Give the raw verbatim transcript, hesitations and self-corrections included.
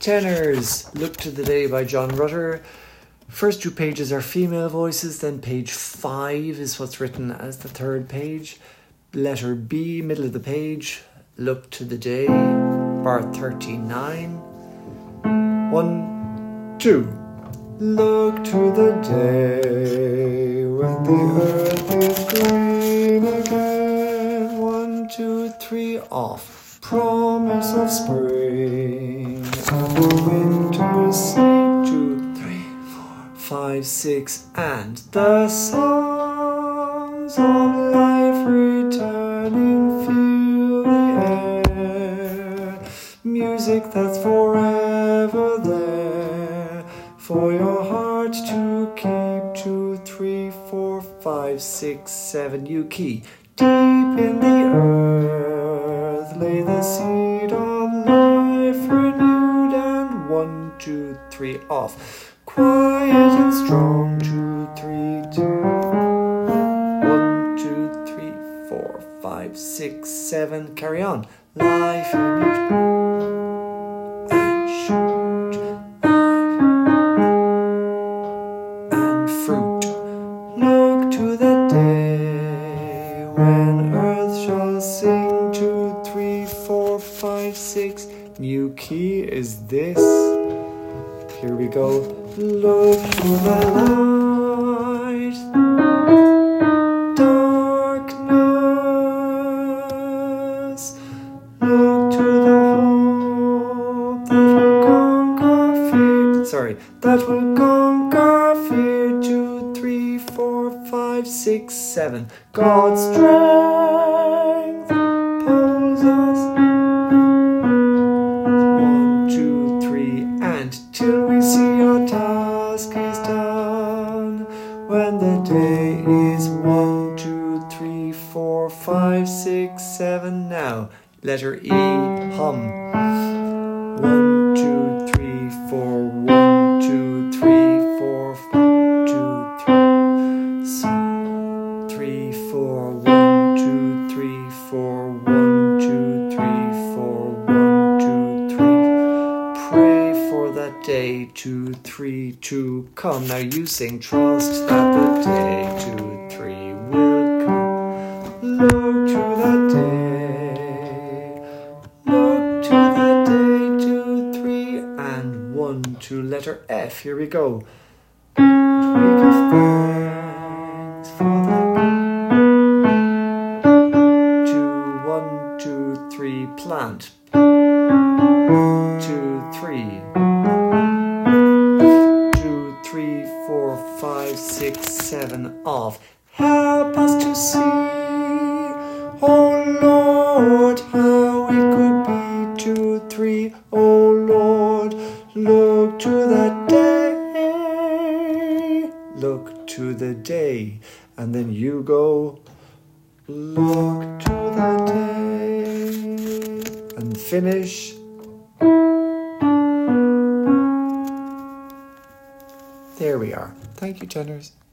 Tenors, Look to the Day by John Rutter. First two pages are female voices, then page five is what's written as the third page. Letter B, middle of the page, Look to the Day, bar thirty-nine. One, two. Look to the day when the earth is green again. One, two, three, off. Promise of spring and the winter's sleep. Two, three, four, five, six, and the songs of life returning fill the air. Music that's forever there for your heart to keep. Two, three, four, five, six, seven. You key deep in the earth, lay the seed of life renewed. And one, two, three, off. Quiet and strong. Two, three, two. One, two, three, four, five, six, seven. Carry on. Life in each and shoot and fruit. Look to the day when earth shall sing. Two, three, four, five, six. New key is this. Here we go. Look to the light, darkness. Look to the hope that will conquer fear. Sorry, that will conquer fear. Two, three, four, five, six, seven. God's strength pulls us. One, two, three, and till we see our task is done. When the day is one, two, three, four, five, six, seven. Now, letter E, hum. One, two, three, four. One, two, three, four. One, two, three. So, three, four. One, two, three, four. One, two, three, four. One, two, three. Pray for that day. Two, three, two. Come. Now you sing. Trust that the day. Two, three will come. Look to the day. Look to the day. Two, three, and one, two. Letter F. Here we go. We give thanks for the two, one, two, three. Plant. Two, three. Two, three, four, five, six, seven. Off. Help us to see, oh Lord, how it could be. Two, three, oh Lord, look to the day. Look to the day. And then you go, look to the day. And finish. There we are. Thank you, tenors.